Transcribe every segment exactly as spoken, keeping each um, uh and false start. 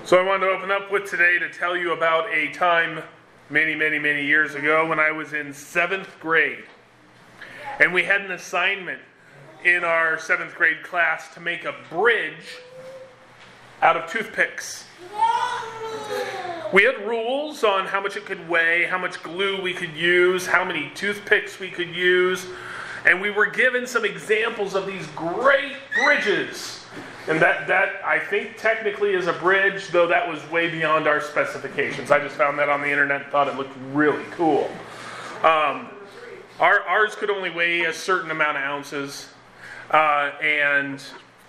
So I wanted to open up with today to tell you about a time many, many, many years ago when I was in seventh grade. And we had an assignment in our seventh grade class to make a bridge out of toothpicks. We had rules on how much it could weigh, how much glue we could use, how many toothpicks we could use, and we were given some examples of these great bridges. And that, that I think technically is a bridge, though that was way beyond our specifications. I just found that on the internet and thought it looked really cool. Um, our, ours could only weigh a certain amount of ounces, uh, and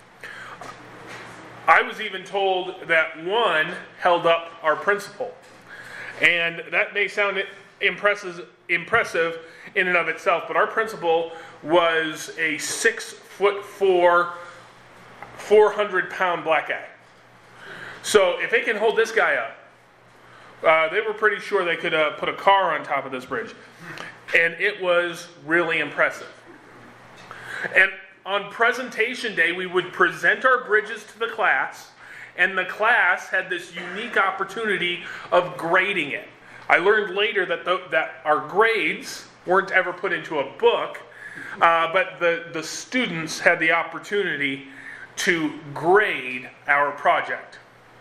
I was even told that one held up our principal. And that may sound impressive, impressive in and of itself, but our principal was a six foot four, four hundred pound black guy. So if they can hold this guy up, uh, they were pretty sure they could uh, put a car on top of this bridge. And it was really impressive. And on presentation day, we would present our bridges to the class, and the class had this unique opportunity of grading it. I learned later that the, that our grades weren't ever put into a book, uh, but the, the students had the opportunity to grade our project.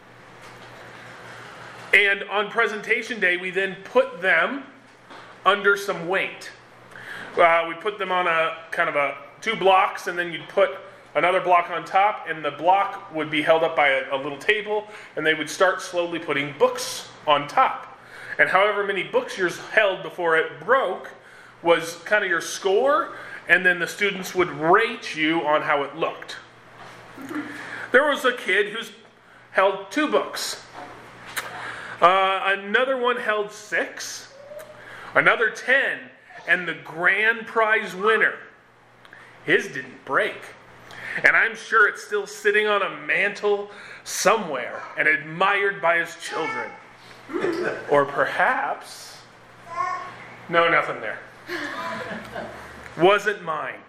And on presentation day, we then put them under some weight. Uh, we put them on a kind of a two blocks, and then you'd put another block on top, and the block would be held up by a, a little table, and they would start slowly putting books on top. And however many books yours held before it broke was kind of your score, and then the students would rate you on how it looked. There was a kid who's held two books. Uh, another one held six. Another ten. And the grand prize winner, his didn't break. And I'm sure it's still sitting on a mantle somewhere and admired by his children. Or perhaps, no, nothing there. Wasn't mine.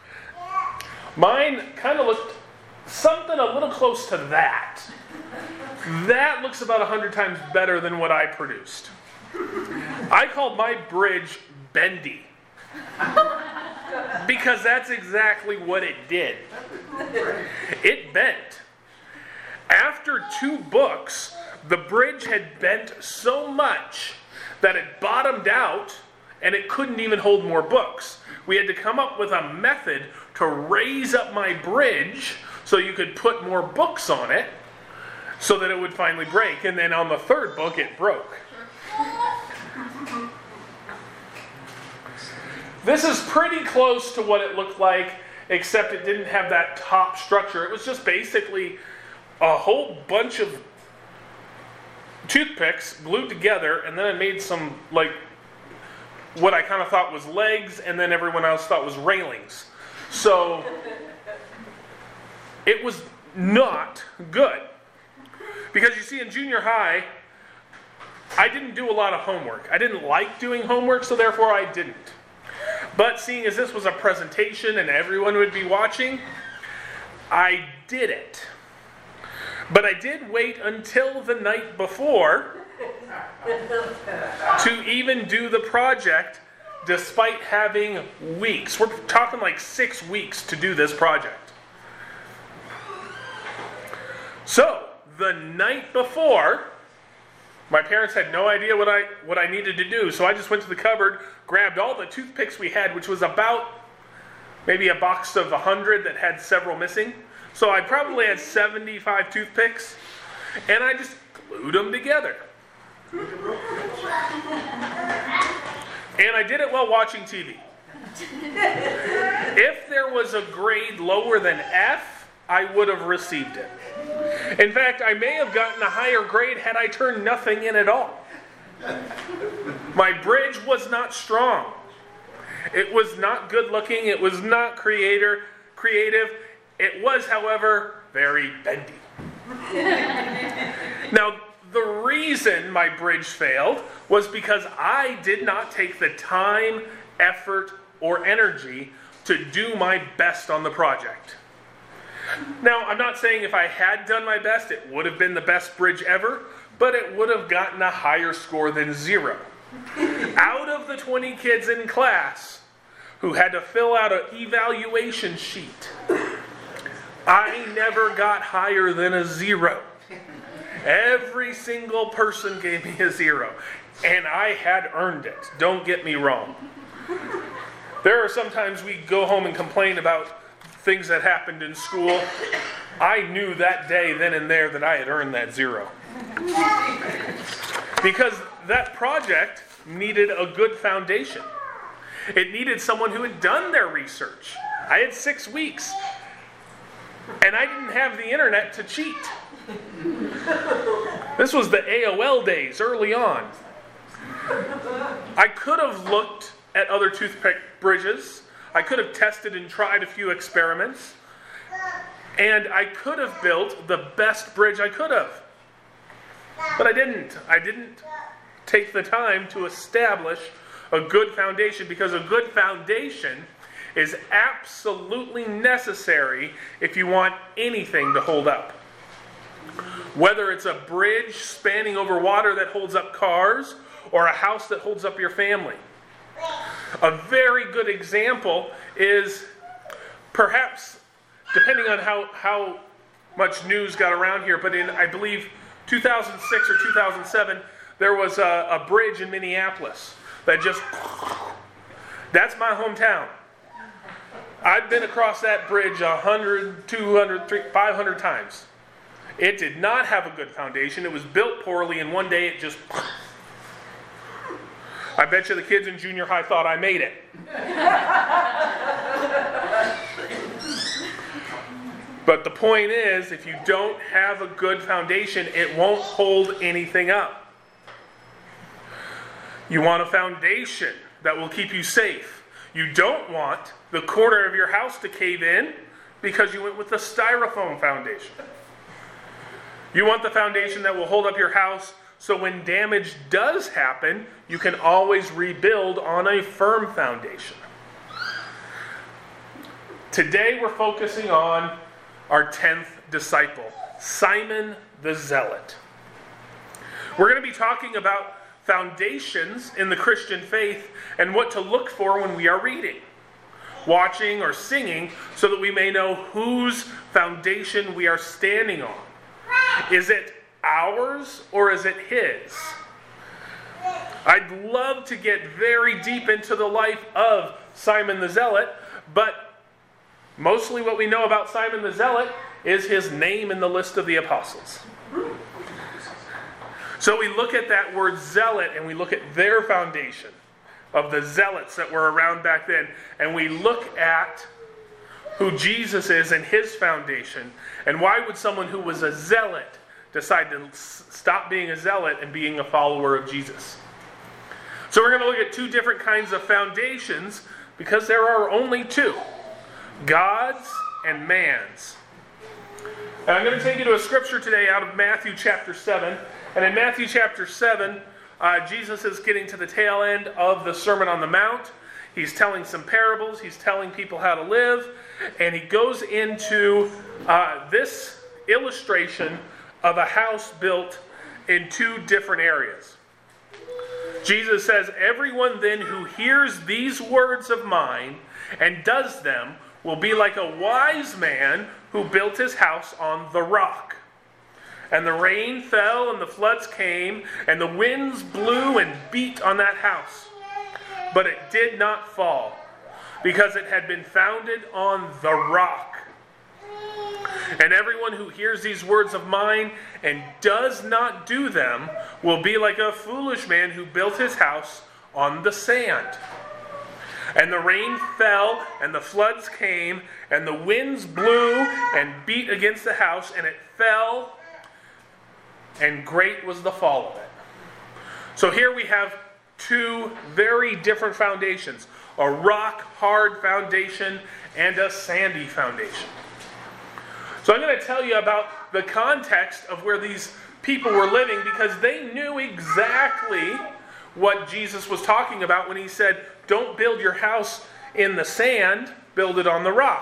Mine kind of looked something a little close to that. That looks about a hundred times better than what I produced. I called my bridge bendy. Because that's exactly what it did. It bent. After two books, the bridge had bent so much that it bottomed out and it couldn't even hold more books. We had to come up with a method to raise up my bridge so you could put more books on it so that it would finally break. And then on the third book, it broke. This is pretty close to what it looked like, except it didn't have that top structure. It was just basically a whole bunch of toothpicks glued together, and then I made some, like, what I kind of thought was legs, and then everyone else thought was railings. So it was not good. Because you see, in junior high, I didn't do a lot of homework. I didn't like doing homework, so therefore I didn't. But seeing as this was a presentation and everyone would be watching, I did it. But I did wait until the night before to even do the project, despite having weeks. We're talking like six weeks to do this project. So, the night before, my parents had no idea what I what I needed to do, so I just went to the cupboard, grabbed all the toothpicks we had, which was about maybe a box of one hundred that had several missing. So I probably had seventy-five toothpicks, and I just glued them together. And I did it while watching T V. If there was a grade lower than F, I would have received it. In fact, I may have gotten a higher grade had I turned nothing in at all. My bridge was not strong. It was not good looking. It was not creator, creative. It was, however, very bendy. Now, the reason my bridge failed was because I did not take the time, effort, or energy to do my best on the project. Now, I'm not saying if I had done my best, it would have been the best bridge ever, but it would have gotten a higher score than zero. Out of the twenty kids in class who had to fill out an evaluation sheet, I never got higher than a zero. Every single person gave me a zero, and I had earned it. Don't get me wrong. There are sometimes we go home and complain about things that happened in school. I knew that day, then and there, that I had earned that zero. Because that project needed a good foundation. It needed someone who had done their research. I had six weeks, and I didn't have the internet to cheat. This was the A O L days, early on. I could have looked at other toothpick bridges. I could have tested and tried a few experiments. And I could have built the best bridge I could have. But I didn't. I didn't take the time to establish a good foundation, because a good foundation is absolutely necessary if you want anything to hold up. Whether it's a bridge spanning over water that holds up cars, or a house that holds up your family. A very good example is, perhaps, depending on how, how much news got around here, but in, I believe, two thousand six or two thousand seven, there was a, a bridge in Minneapolis that just, that's my hometown. I've been across that bridge one hundred, two hundred, three hundred, five hundred times. It did not have a good foundation. It was built poorly, and one day it just... I bet you the kids in junior high thought I made it. But the point is, if you don't have a good foundation, it won't hold anything up. You want a foundation that will keep you safe. You don't want the corner of your house to cave in because you went with the styrofoam foundation. You want the foundation that will hold up your house so when damage does happen, you can always rebuild on a firm foundation. Today we're focusing on our tenth disciple, Simon the Zealot. We're going to be talking about foundations in the Christian faith and what to look for when we are reading, watching, or singing, so that we may know whose foundation we are standing on. Is it ours or is it his? I'd love to get very deep into the life of Simon the Zealot, but mostly what we know about Simon the Zealot is his name in the list of the apostles. So we look at that word zealot and we look at their foundation of the zealots that were around back then, and we look at who Jesus is and his foundation, and why would someone who was a zealot decide to stop being a zealot and being a follower of Jesus. So we're going to look at two different kinds of foundations, because there are only two, God's and man's. And I'm going to take you to a scripture today out of Matthew chapter seven. And in Matthew chapter seven, uh, Jesus is getting to the tail end of the Sermon on the Mount. He's telling some parables. He's telling people how to live. And he goes into uh, this illustration of a house built in two different areas. Jesus says, "Everyone then who hears these words of mine and does them will be like a wise man who built his house on the rock. And the rain fell, and the floods came, and the winds blew and beat on that house. But it did not fall, because it had been founded on the rock. And everyone who hears these words of mine and does not do them will be like a foolish man who built his house on the sand. And the rain fell, and the floods came, and the winds blew and beat against the house, and it fell, and great was the fall of it." So here we have two very different foundations, a rock-hard foundation and a sandy foundation. So I'm going to tell you about the context of where these people were living, because they knew exactly what Jesus was talking about when he said, "Don't build your house in the sand, build it on the rock."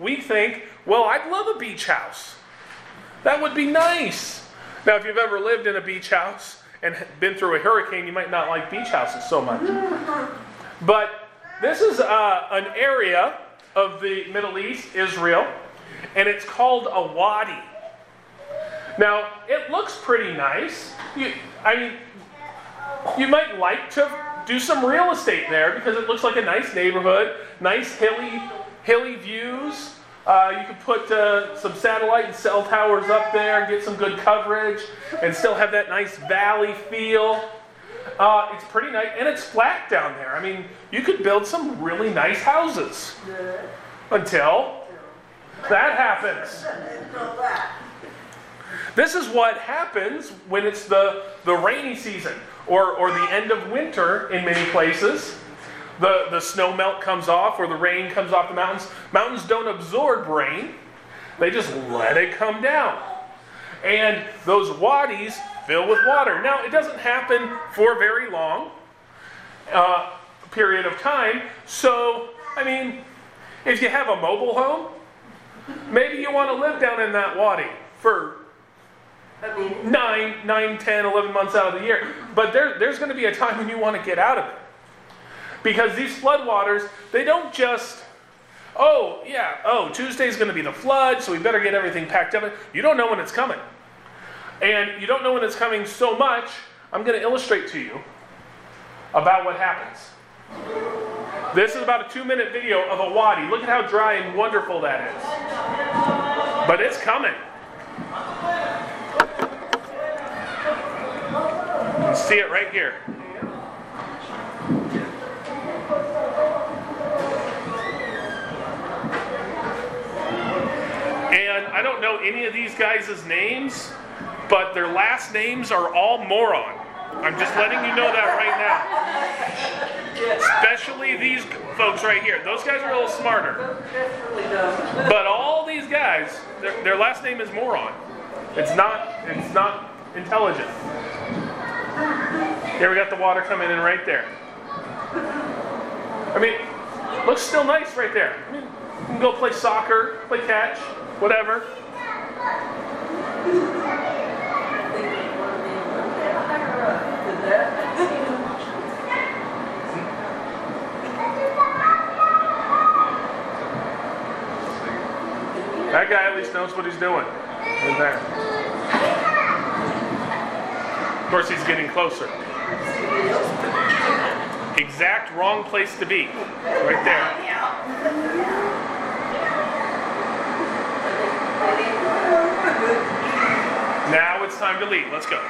we think, well, I'd love a beach house. That would be nice. Now, if you've ever lived in a beach house and been through a hurricane, you might not like beach houses so much. But this is uh, an area of the Middle East, Israel, and it's called a wadi. Now, it looks pretty nice. You, I mean, you might like to do some real estate there because it looks like a nice neighborhood, nice hilly, hilly views. Uh, you could put uh, some satellite and cell towers up there and get some good coverage and still have that nice valley feel. Uh, it's pretty nice, and it's flat down there. I mean, you could build some really nice houses until that happens. This is what happens when it's the, the rainy season or, or the end of winter in many places. The, the snow melt comes off or the rain comes off the mountains. Mountains don't absorb rain. They just let it come down. And those wadis fill with water. Now, it doesn't happen for very long uh, period of time. So, I mean, if you have a mobile home, maybe you want to live down in that wadi for nine, nine, ten, eleven months out of the year. But there, there's going to be a time when you want to get out of it. Because these floodwaters, they don't just, oh, yeah, oh, Tuesday's going to be the flood, so we better get everything packed up. You don't know when it's coming. And you don't know when it's coming so much, I'm going to illustrate to you about what happens. This is about a two-minute video of a wadi. Look at how dry and wonderful that is. But it's coming. You can see it right here. And I don't know any of these guys' names, but their last names are all moron. I'm just letting you know that right now. Especially these folks right here. Those guys are a little smarter. But all these guys, their, their last name is moron. It's not, it's not intelligent. Here we got the water coming in right there. I mean, looks still nice right there. I mean, you can go play soccer, play catch, whatever. That guy at least knows what he's doing. Right there. Of course, he's getting closer. Exact wrong place to be. Right there. Now it's time to leave. Let's go.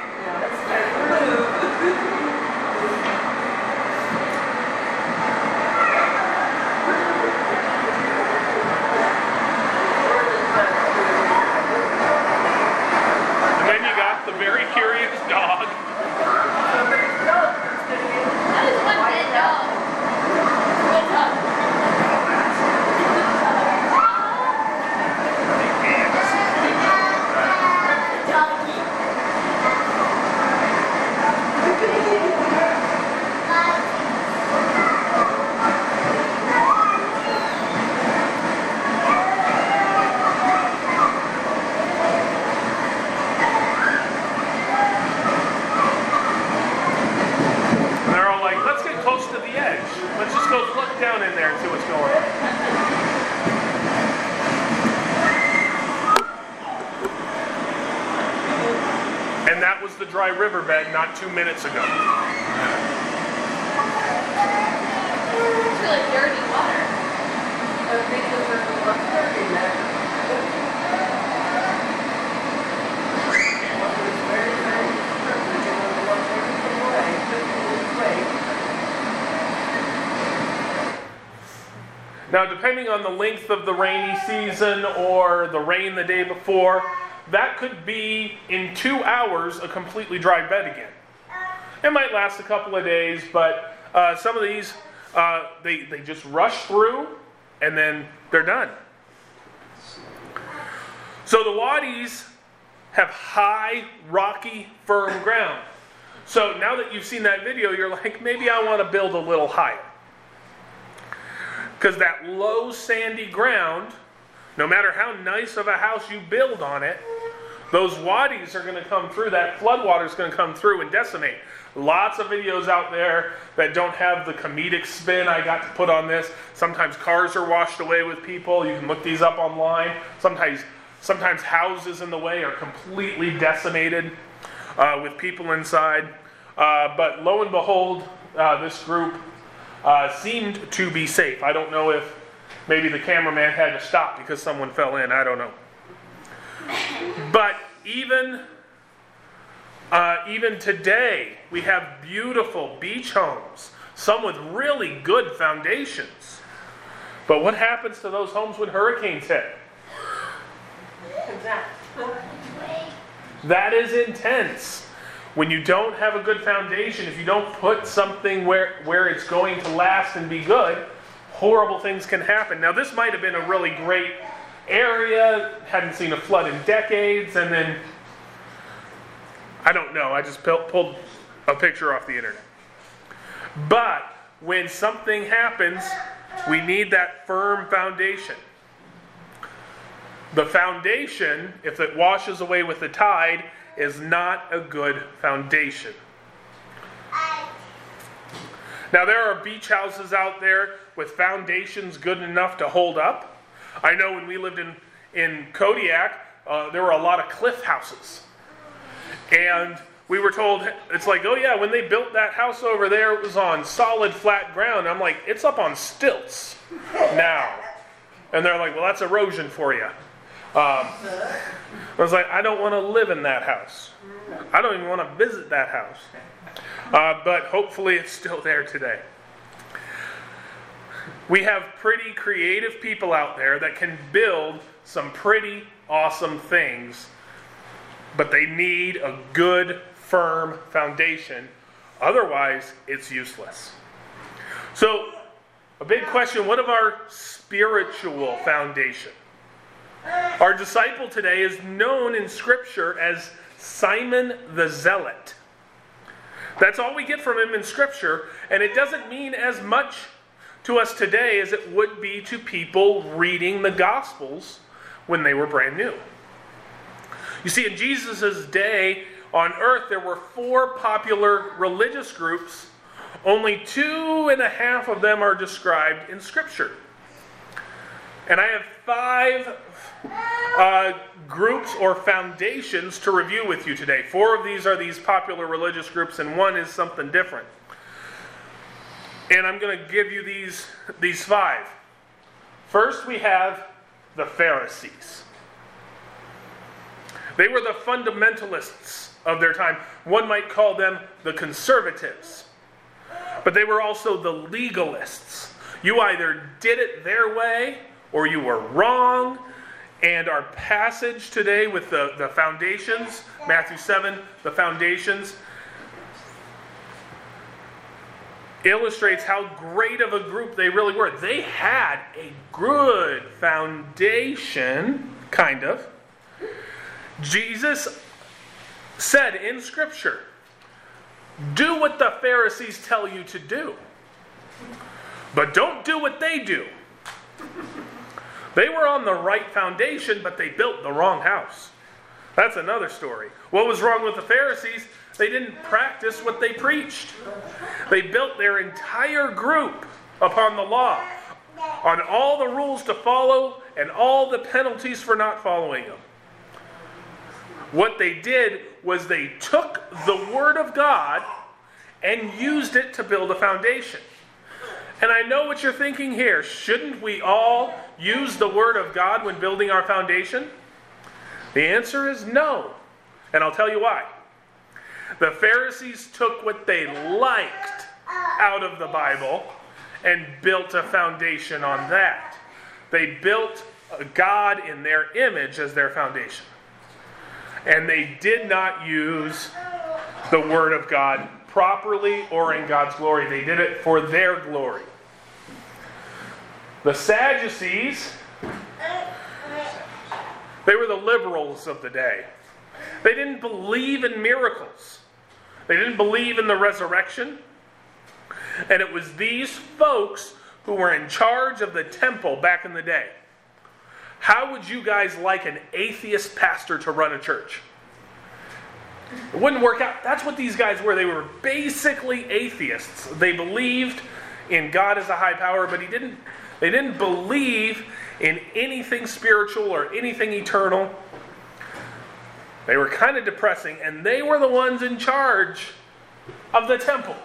And then you got the very curious dog. That is one dead dog. Good dog. Let's just go look down in there and see what's going on. And that was the dry riverbed not two minutes ago. It's really dirty water. I think there's a lot of dirt in there. Now, depending on the length of the rainy season or the rain the day before, that could be, in two hours, a completely dry bed again. It might last a couple of days, but uh, some of these, uh, they, they just rush through, and then they're done. So the wadis have high, rocky, firm ground. So now that you've seen that video, you're like, maybe I want to build a little higher. Because that low sandy ground No matter how nice of a house you build on it, those wadis are going to come through, that flood water is going to come through and decimate. Lots of videos out there that don't have the comedic spin I got to put on this. Sometimes cars are washed away with people. You can look these up online. Sometimes sometimes houses in the way are completely decimated uh, with people inside. Uh, but lo and behold, uh, this group uh, seemed to be safe. I don't know if maybe the cameraman had to stop because someone fell in. I don't know. But even uh, even today, we have beautiful beach homes, some with really good foundations. But what happens to those homes when hurricanes hit? That is intense. When you don't have a good foundation, if you don't put something where, where it's going to last and be good, horrible things can happen. Now, this might have been a really great area, hadn't seen a flood in decades, and then, I don't know, I just pulled a picture off the internet. But when something happens, we need that firm foundation. The foundation, if it washes away with the tide, is not a good foundation. Now, there are beach houses out there with foundations good enough to hold up. I know when we lived in, in Kodiak, uh, there were a lot of cliff houses. And we were told, it's like, oh yeah, when they built that house over there, it was on solid, flat ground. I'm like, it's up on stilts now. And they're like, well, that's erosion for you. Um, I was like, I don't want to live in that house. I don't even want to visit that house. Uh, but hopefully it's still there today. We have pretty creative people out there that can build some pretty awesome things, but they need a good, firm foundation. Otherwise, it's useless. So, a big question, what of our spiritual foundation? Our disciple today is known in Scripture as Simon the Zealot. That's all we get from him in Scripture, and it doesn't mean as much to us today as it would be to people reading the Gospels when they were brand new. You see, in Jesus' day on earth, there were four popular religious groups. Only two and a half of them are described in Scripture. And I have five uh, groups or foundations to review with you today. Four of these are these popular religious groups, and one is something different. And I'm going to give you these, these five. First, we have the Pharisees. They were the fundamentalists of their time. One might call them the conservatives. But they were also the legalists. You either did it their way or you were wrong. And our passage today with the, the foundations, Matthew seven, the foundations, illustrates how great of a group they really were. They had a good foundation, kind of. Jesus said in Scripture, do what the Pharisees tell you to do, but don't do what they do. They were on the right foundation, but they built the wrong house. That's another story. What was wrong with the Pharisees? They didn't practice what they preached. They built their entire group upon the law, on all the rules to follow and all the penalties for not following them. What they did was they took the Word of God and used it to build a foundation. And I know what you're thinking here. Shouldn't we all use the Word of God when building our foundation? The answer is no. And I'll tell you why. The Pharisees took what they liked out of the Bible and built a foundation on that. They built a God in their image as their foundation. And they did not use the Word of God properly or in God's glory. They did it for their glory. The Sadducees, they were the liberals of the day. They didn't believe in miracles. They didn't believe in the resurrection. And it was these folks who were in charge of the temple back in the day. how would you guys like an atheist pastor to run a church? It wouldn't work out. That's what these guys were. They were basically atheists. They believed in God as a high power, but he didn't. They didn't believe in anything spiritual or anything eternal. They were kind of depressing, and they were the ones in charge of the temple.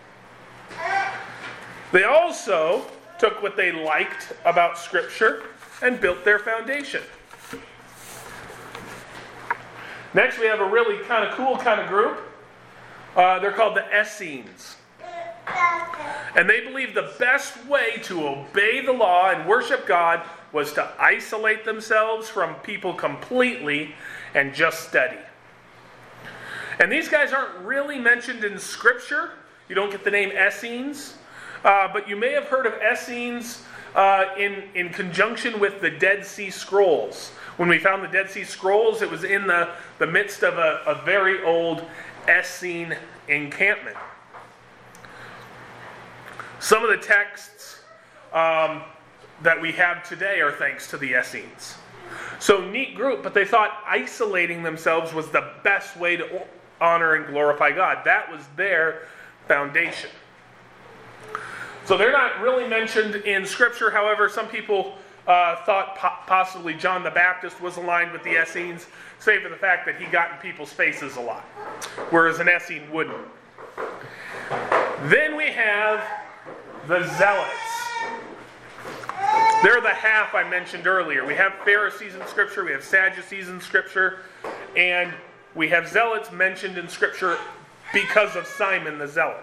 They also took what they liked about Scripture and built their foundation. Next, we have a really kind of cool kind of group. Uh, they're called the Essenes. And they believed the best way to obey the law and worship God was to isolate themselves from people completely and just study. And these guys aren't really mentioned in Scripture. You don't get the name Essenes. Uh, but you may have heard of Essenes uh, in, in conjunction with the Dead Sea Scrolls. When we found the Dead Sea Scrolls, it was in the, the midst of a, a very old Essene encampment. Some of the texts um, that we have today are thanks to the Essenes. So neat group, but they thought isolating themselves was the best way to honor and glorify God. That was their foundation. So they're not really mentioned in Scripture. However, some people uh, thought po- possibly John the Baptist was aligned with the Essenes, save for the fact that he got in people's faces a lot, whereas an Essene wouldn't. Then we have the Zealots. They're the half I mentioned earlier. We have Pharisees in Scripture, we have Sadducees in Scripture, and we have Zealots mentioned in Scripture because of Simon the Zealot.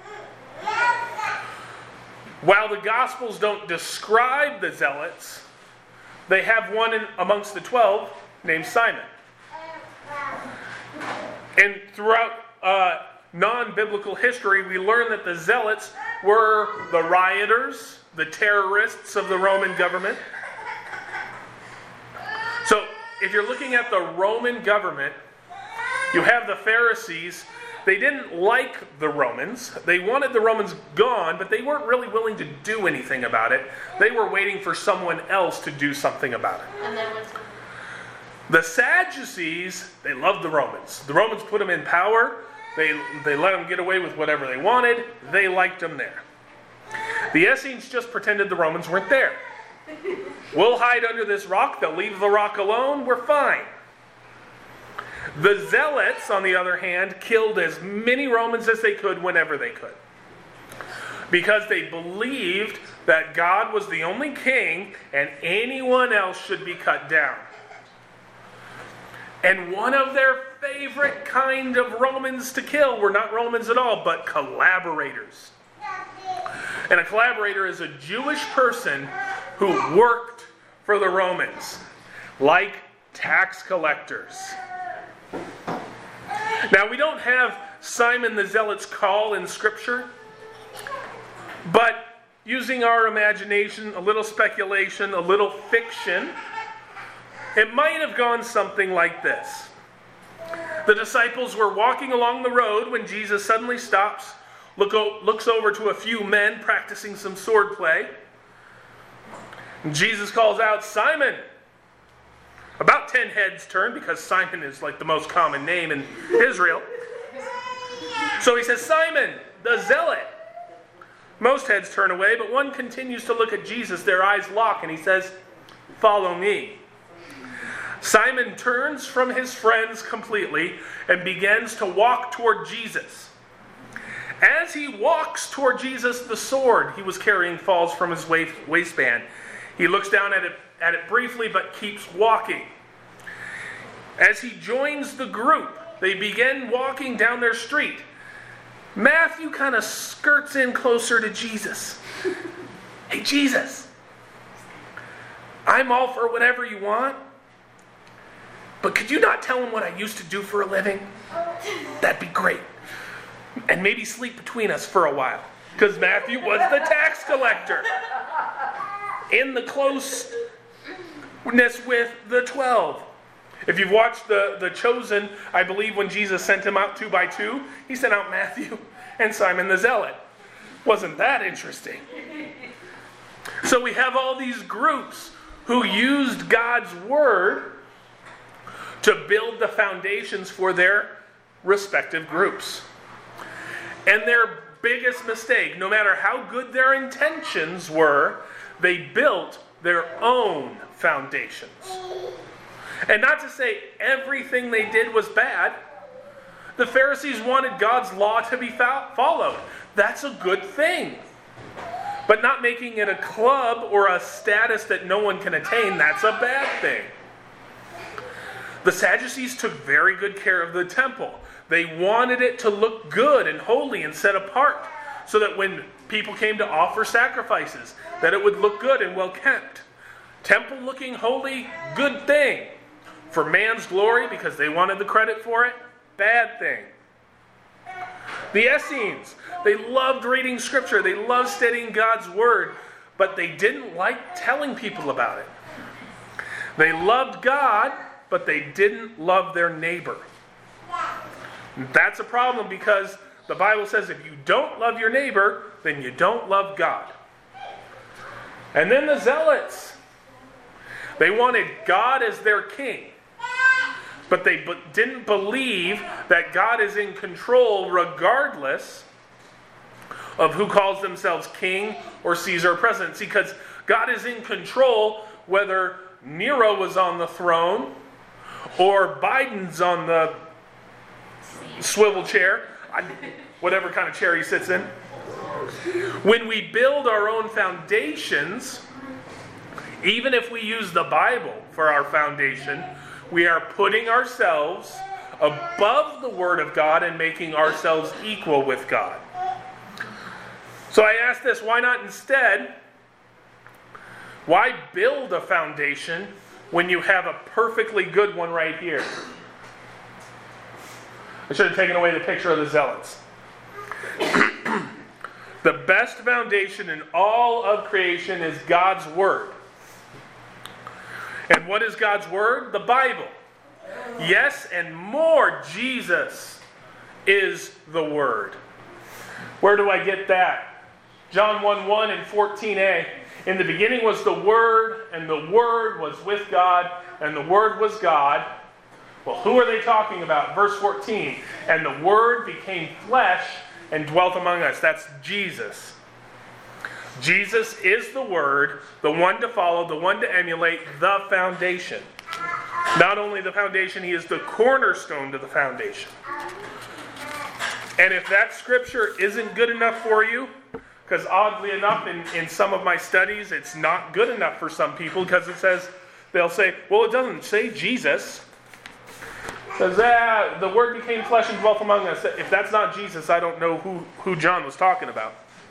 While the Gospels don't describe the Zealots, they have one in, amongst the twelve named Simon. And throughout uh, non-biblical history, we learn that the Zealots were the rioters, the terrorists of the Roman government. So, if you're looking at the Roman government, you have the Pharisees. They didn't like the Romans. They wanted the Romans gone, but they weren't really willing to do anything about it. They were waiting for someone else to do something about it. And then what's The Sadducees, they loved the Romans. The Romans put them in power. They, they let them get away with whatever they wanted. They liked them there. The Essenes just pretended the Romans weren't there. We'll hide under this rock. They'll leave the rock alone. We're fine. The Zealots, on the other hand, killed as many Romans as they could whenever they could. Because they believed that God was the only king and anyone else should be cut down. And one of their favorite kind of Romans to kill were not Romans at all, but collaborators. And a collaborator is a Jewish person who worked for the Romans, like tax collectors. Now, we don't have Simon the Zealot's call in Scripture, but using our imagination, a little speculation, a little fiction, it might have gone something like this. The disciples were walking along the road when Jesus suddenly stops, look o- looks over to a few men practicing some sword play. And Jesus calls out, "Simon!" About ten heads turn, because Simon is like the most common name in Israel. So he says, "Simon, the Zealot." Most heads turn away, but one continues to look at Jesus. Their eyes lock, and he says, "Follow me." Simon turns from his friends completely and begins to walk toward Jesus. As he walks toward Jesus, the sword he was carrying falls from his waistband. He looks down at it, at it briefly, but keeps walking. As he joins the group, they begin walking down their street. Matthew kind of skirts in closer to Jesus. "Hey, Jesus, I'm all for whatever you want, but could you not tell him what I used to do for a living? That'd be great. And maybe sleep between us for a while." Because Matthew was the tax collector in the closeness with the twelve. If you've watched the, the Chosen, I believe when Jesus sent him out two by two, he sent out Matthew and Simon the Zealot. Wasn't that interesting? So we have all these groups who used God's word to build the foundations for their respective groups. And their biggest mistake, no matter how good their intentions were, they built their own foundations. And not to say everything they did was bad. The Pharisees wanted God's law to be followed. That's a good thing. But not making it a club or a status that no one can attain, that's a bad thing. The Sadducees took very good care of the temple. They wanted it to look good and holy and set apart, so that when people came to offer sacrifices, that it would look good and well kept. Temple looking holy, good thing. For man's glory, because they wanted the credit for it, bad thing. The Essenes, they loved reading scripture. They loved studying God's word, but they didn't like telling people about it. They loved God, but they didn't love their neighbor. That's a problem, because the Bible says if you don't love your neighbor, then you don't love God. And then the Zealots. They wanted God as their king. But they b- didn't believe that God is in control regardless of who calls themselves king or Caesar or president. See, because God is in control whether Nero was on the throne or Biden's on the swivel chair, whatever kind of chair he sits in. When we build our own foundations, even if we use the Bible for our foundation, we are putting ourselves above the Word of God and making ourselves equal with God. So I ask this, why not instead, why build a foundation when you have a perfectly good one right here? I should have taken away the picture of the Zealots. The best foundation in all of creation is God's Word. And what is God's Word? The Bible. Yes, and more, Jesus is the Word. Where do I get that? John one one and fourteen a. In the beginning was the Word, and the Word was with God, and the Word was God. Well, who are they talking about? Verse fourteen. And the Word became flesh and dwelt among us. That's Jesus. Jesus is the Word, the one to follow, the one to emulate, the foundation. Not only the foundation, he is the cornerstone to the foundation. And if that scripture isn't good enough for you, because oddly enough, in, in some of my studies, it's not good enough for some people, because it says, they'll say, well, it doesn't say Jesus. It says, ah, the Word became flesh and dwelt among us. If that's not Jesus, I don't know who, who John was talking about.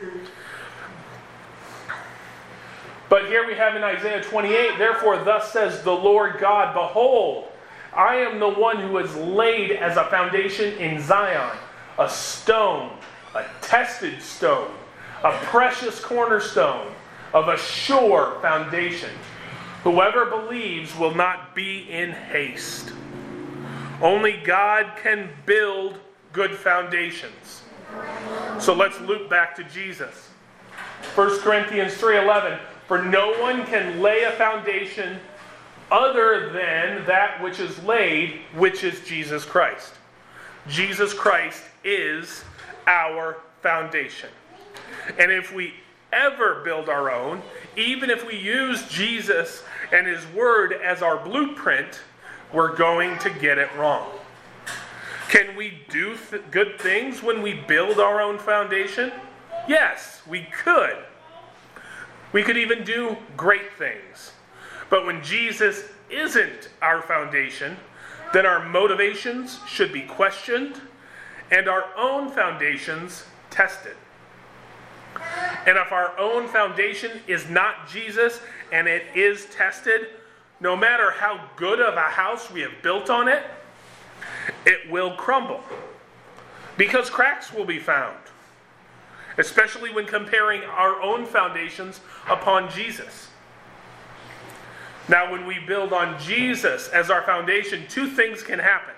But here we have in Isaiah twenty-eight, therefore thus says the Lord God, behold, I am the one who is laid as a foundation in Zion, a stone, a tested stone, a precious cornerstone of a sure foundation. Whoever believes will not be in haste. Only God can build good foundations. So let's loop back to Jesus. First Corinthians three eleven. For no one can lay a foundation other than that which is laid, which is Jesus Christ. Jesus Christ is our foundation. And if we ever build our own, even if we use Jesus and His Word as our blueprint, we're going to get it wrong. Can we do th- good things when we build our own foundation? Yes, we could. We could even do great things. But when Jesus isn't our foundation, then our motivations should be questioned and our own foundations tested. And if our own foundation is not Jesus and it is tested, no matter how good of a house we have built on it, it will crumble. Because cracks will be found. Especially when comparing our own foundations upon Jesus. Now, when we build on Jesus as our foundation, two things can happen.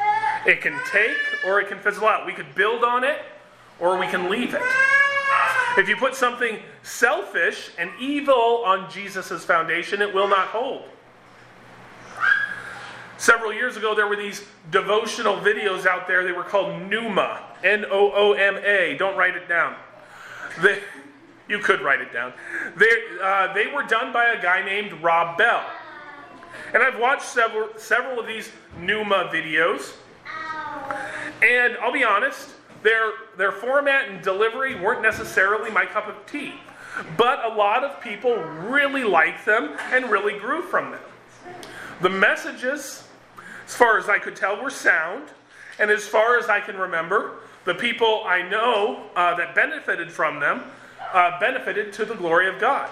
It can take or it can fizzle out. We could build on it or we can leave it. If you put something selfish and evil on Jesus' foundation, it will not hold. Several years ago, there were these devotional videos out there. They were called Nooma, N O O M A. Don't write it down. They, you could write it down. They, uh, they were done by a guy named Rob Bell. And I've watched several, several of these Nooma videos. And I'll be honest, their, their format and delivery weren't necessarily my cup of tea. But a lot of people really liked them and really grew from them. The messages, as far as I could tell, were sound. And as far as I can remember, the people I know uh, that benefited from them uh, benefited to the glory of God.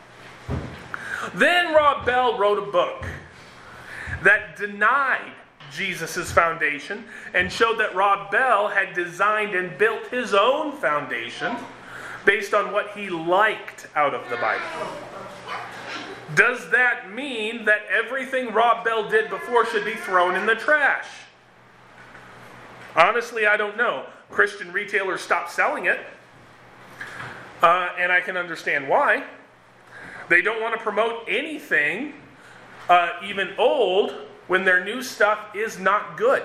Then Rob Bell wrote a book that denied Jesus' foundation and showed that Rob Bell had designed and built his own foundation based on what he liked out of the Bible. Does that mean that everything Rob Bell did before should be thrown in the trash? Honestly, I don't know. Christian retailers stopped selling it, uh, and I can understand why. They don't want to promote anything, uh, even old, when their new stuff is not good.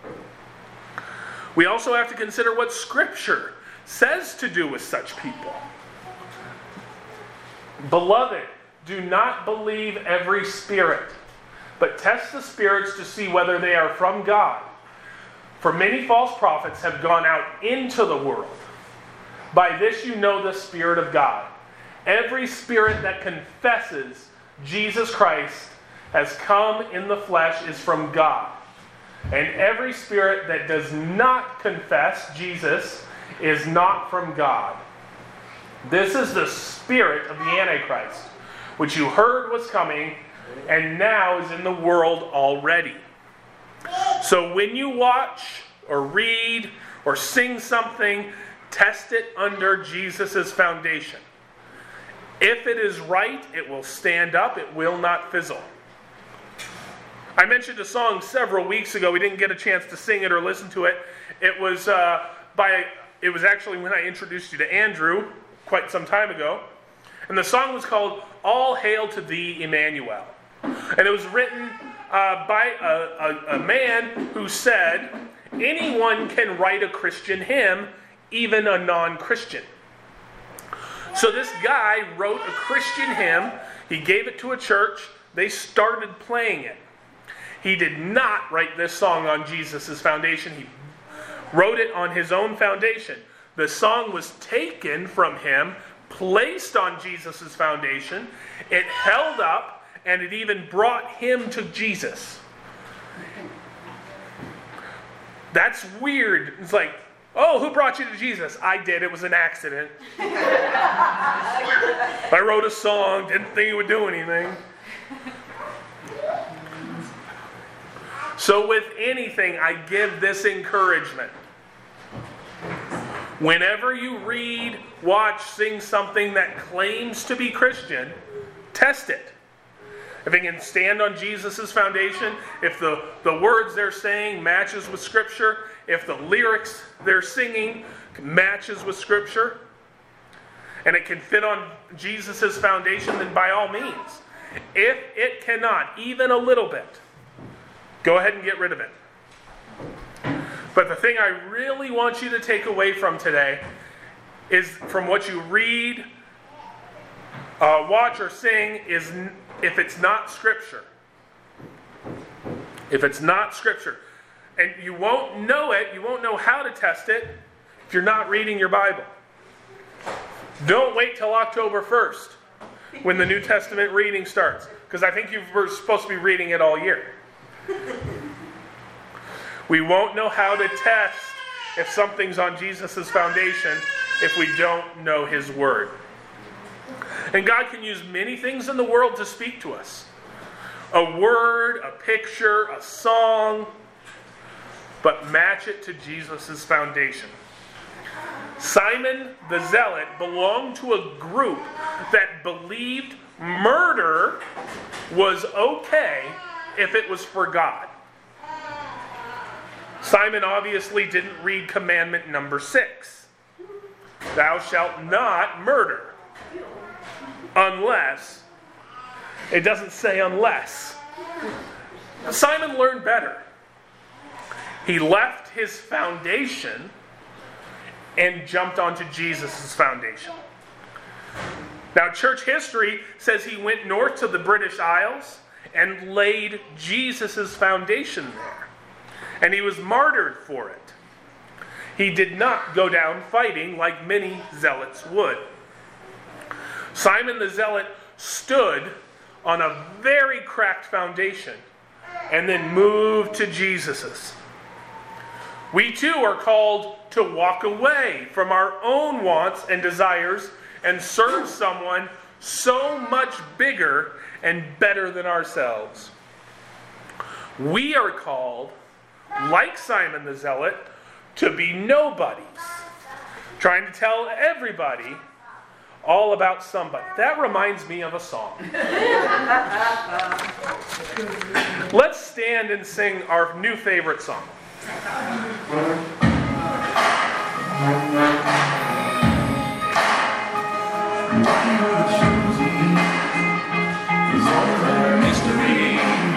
We also have to consider what Scripture says to do with such people. Beloved, do not believe every spirit, but test the spirits to see whether they are from God. For many false prophets have gone out into the world. By this you know the Spirit of God. Every spirit that confesses Jesus Christ has come in the flesh is from God. And every spirit that does not confess Jesus is not from God. This is the spirit of the Antichrist, which you heard was coming and now is in the world already. So when you watch or read or sing something, test it under Jesus' foundation. If it is right, it will stand up. It will not fizzle. I mentioned a song several weeks ago. We didn't get a chance to sing it or listen to it. It was uh, by. It was actually when I introduced you to Andrew quite some time ago. And the song was called All Hail to Thee, Emmanuel. And it was written uh, by a, a, a man who said, anyone can write a Christian hymn, even a non-Christian. So this guy wrote a Christian hymn. He gave it to a church. They started playing it. He did not write this song on Jesus' foundation. He wrote it on his own foundation. The song was taken from him, placed on Jesus' foundation. It held up, and it even brought him to Jesus. That's weird. It's like, oh, who brought you to Jesus? I did. It was an accident. I wrote a song, didn't think it would do anything. So with anything, I give this encouragement. Whenever you read, watch, sing something that claims to be Christian, test it. If it can stand on Jesus' foundation, if the, the words they're saying matches with Scripture, if the lyrics they're singing matches with Scripture, and it can fit on Jesus' foundation, then by all means. If it cannot, even a little bit, go ahead and get rid of it. But the thing I really want you to take away from today is from what you read, uh, watch, or sing, is if it's not Scripture. If it's not Scripture. And you won't know it, you won't know how to test it if you're not reading your Bible. Don't wait till October first when the New Testament reading starts. Because I think you were supposed to be reading it all year. We won't know how to test if something's on Jesus' foundation if we don't know His Word. And God can use many things in the world to speak to us. A word, a picture, a song, but match it to Jesus' foundation. Simon the Zealot belonged to a group that believed murder was okay if it was for God. Simon obviously didn't read commandment number six. Thou shalt not murder. Unless. It doesn't say unless. Simon learned better. He left his foundation and jumped onto Jesus' foundation. Now, church history says he went north to the British Isles and laid Jesus' foundation there. And he was martyred for it. He did not go down fighting like many zealots would. Simon the Zealot stood on a very cracked foundation and then moved to Jesus's. We too are called to walk away from our own wants and desires and serve someone so much bigger and better than ourselves. We are called, like Simon the Zealot, to be nobodies, trying to tell everybody all about somebody. That reminds me of a song. Let's stand and sing our new favorite song. Mystery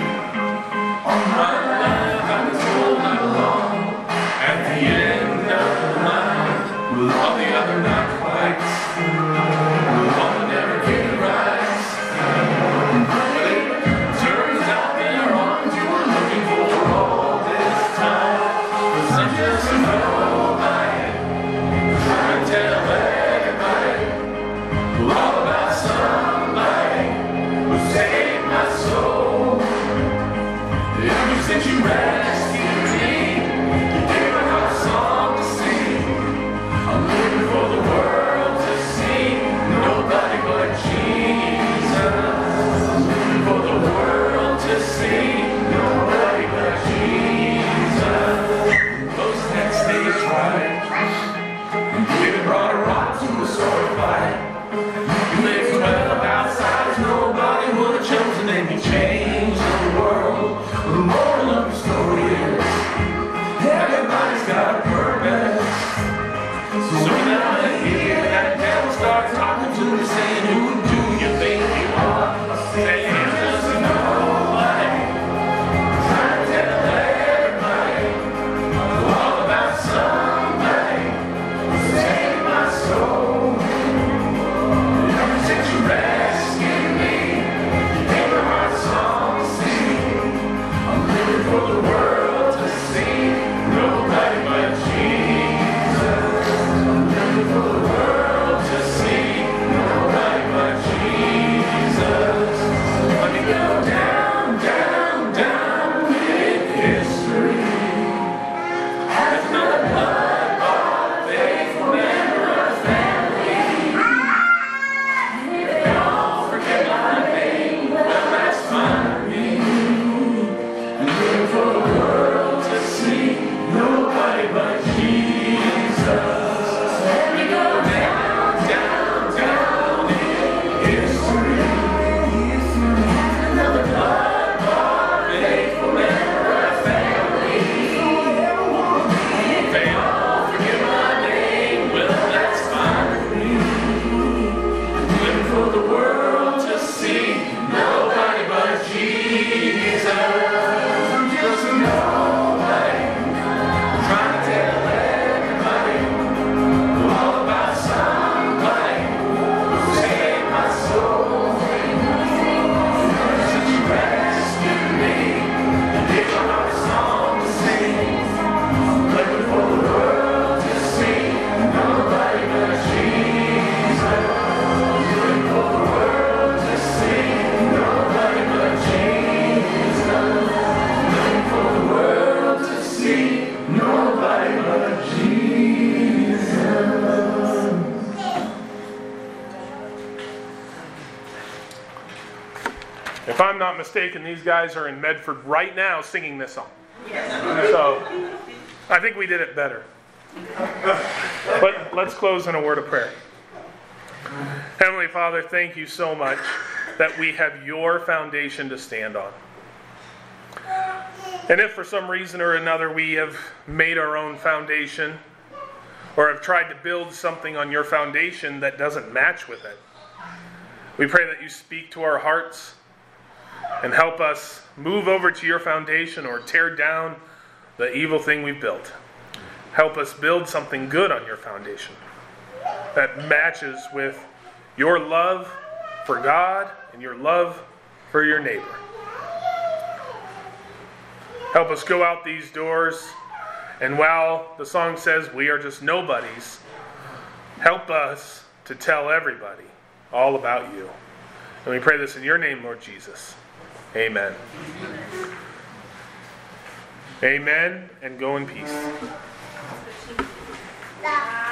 on my life, I was told not long. At the end of the line, will all the other not quite, will all never get it right. But it turns out they're on you were looking for all this time. But some just know my head, try and tell everybody all about somebody who saved my soul. Ever since you rescued me, you gave my heart a song to sing. I'm living for the world to see nobody but Jesus. I'm living for the world to see nobody but Jesus. Close that stage right. You brought a rock to a sword fight. You made twelve outsiders nobody would have chosen, and you changed the world. The moral of the story is everybody's got a purpose. So now I hear that devil start talking to me, saying, who do you think you are? Saying just nobody. Trying to tell everybody all about somebody who saved my soul. Ever since you rescued me, you gave my heart a song to sing. I'm living for the world to see nobody but Jesus. I'm living for the world to see nobody but Jesus. Let me go down, down, down in history as another blood-bought, faithful member of the family. If they all forget my name, well, that's fine with me. I'm living for the world to see nobody but Jesus. Let me go down, down, down in history. Another blood-bought, faithful member of the family. If they all forget my name, well, that's fine with me. I'm living for the world to see nobody but Jesus. I'm just a nobody, trying to tell everybody all about somebody who saved my soul. Since you rescued me, you gave my heart a song to sing. I'm living for the world to see nobody but Jesus. I'm living for the world to see nobody but Jesus. Living for the world to see nobody but Jesus. If I'm not mistaken, these guys are in Medford right now singing this song. So I think we did it better. But let's close in a word of prayer. Heavenly Father, thank you so much that we have your foundation to stand on. And if for some reason or another we have made our own foundation, or have tried to build something on your foundation that doesn't match with it. We pray that you speak to our hearts and help us move over to your foundation or tear down the evil thing we've built. Help us build something good on your foundation that matches with your love for God and your love for your neighbor. Help us go out these doors, and while the song says we are just nobodies, help us to tell everybody all about you. And we pray this in your name, Lord Jesus. Amen. Amen, and go in peace.